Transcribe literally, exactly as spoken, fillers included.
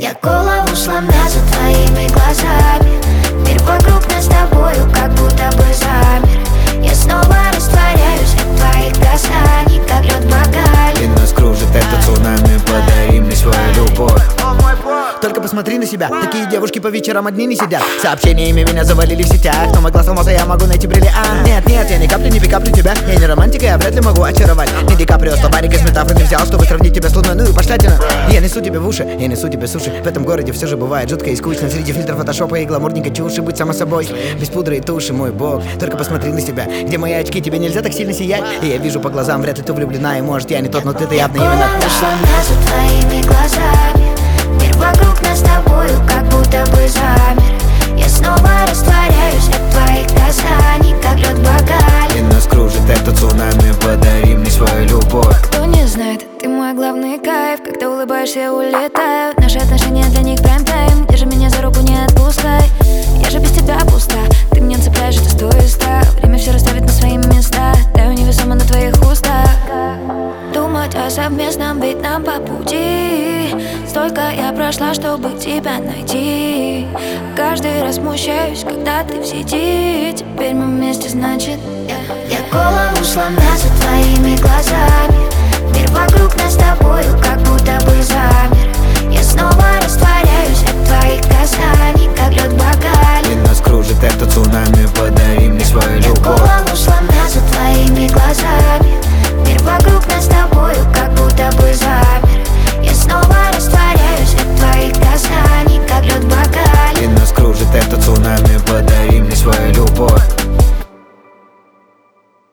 Я голову сломя за твоими глазами. Мир вокруг нас с тобою как будто бы замер. Я снова растворяюсь от твоих касаний, как лед в бокале. И нас кружит это цунами, подари мне свою любовь. Только посмотри на себя, такие девушки по вечерам одни не сидят. Сообщениями меня завалили в сетях, но могла сломаться, я могу найти бриллиант. Нет, нет, я ни капли не пикаплю тебя. Я не романтика, я вряд ли могу очаровать. Не Ди Каприо, словарик из метафоры взял, чтобы сравнить тебя с луной, ну и пошлятина. Я несу тебе в уши, я несу тебе суши. В этом городе все же бывает жутко и скучно. Среди фильтров фотошопа и гламурненькой чуши. Будь сама собой, без пудры и туши, мой бог. Только посмотри на себя, где мои очки, тебе нельзя так сильно сиять. И я вижу по глазам, вряд ли ты влюблена. И может я не тот, но ты-то явно именно та. Сломя за твоими глазами. Мир вокруг нас с тобою как будто бы замер. Я снова растворяюсь от твоих касаний, как лед в бокале. И нас кружит это цунами, подари мне свою любовь. Кто не знает, ты мой главный кайф. Когда улыбаешься, я улетаю. Наши отношения для них прайм-тайм. Держи меня за руку, не отпускай. Я же без тебя пуста. Ты меня цепляешь, это сто из ста. Время все расставит на свои места. Таю невесомо на твоих устах. Думать о совместном, ведь нам по пути. Столько я прошла, чтобы тебя найти. Каждый раз смущаюсь, когда ты в сети. Теперь мы вместе, значит я, я голову сломя за твоими глазами. Мир вокруг нас с тобою как будто бы замер. Я снова растворяюсь от твоих касаний, как лед в бокале. И нас кружит это цунами, подари мне свою Я любовь. голову сломя за твоими глазами. Мир вокруг нас с тобою как будто бы замер. Я снова растворяюсь от твоих касаний, как лед в бокале. И нас кружит это цунами, подари мне свою любовь.